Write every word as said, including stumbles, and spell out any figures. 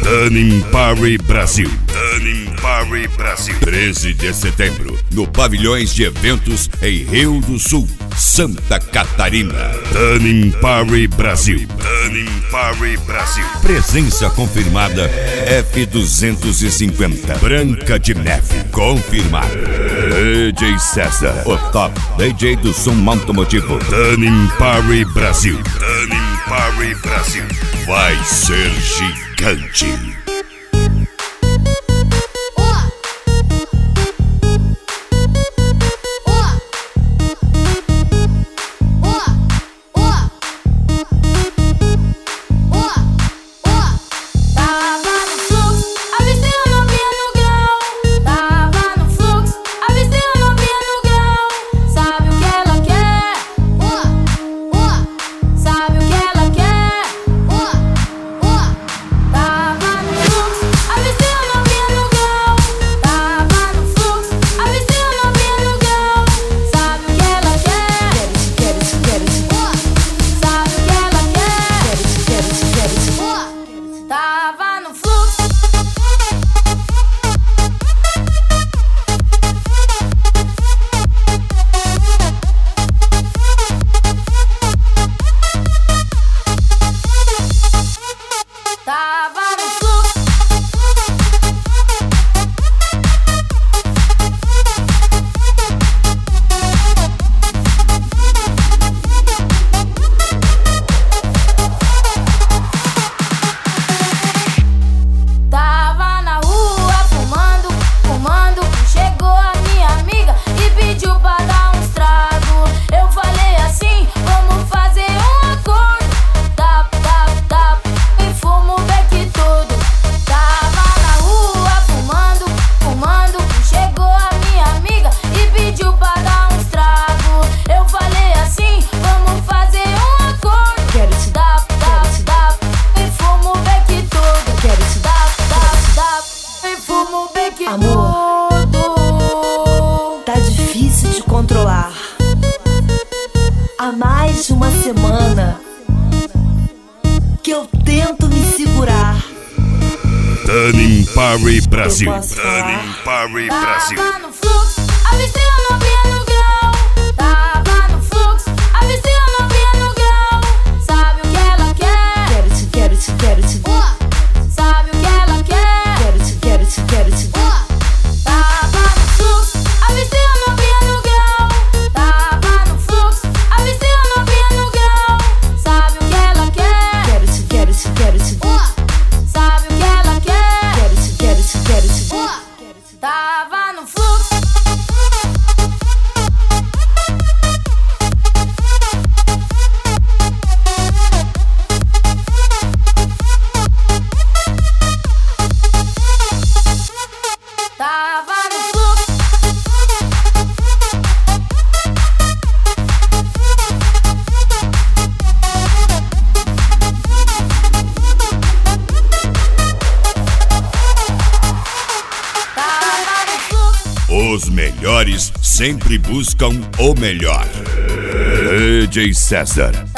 Tanning Party Brasil. Tanning Party Brasil. treze de setembro, no Pavilhões de Eventos em Rio do Sul, Santa Catarina. Tanning Party Brasil. Tanning Party Brasil. Presença confirmada F duzentos e cinquenta. Branca de Neve. Confirmado. D J César, o top D J do som automotivo. Tanning Party Brasil. Tanning Party Brasil. Vai ser gigante. Amor, tá difícil de controlar. Há mais de uma semana que eu tento me segurar. Tanning Party Brasil. Tanning Party Brasil. Tava no fluxo, avistei a novinha no grau. Tava no fluxo, avistei a novinha no grau. Sabe o que ela quer? Quero te, quero te, quero te. Uh, sabe o que ela quer? Quero te, quero te, quero te. Tava no fluxo. Tava no fluxo. Os melhores sempre buscam o melhor. D J César.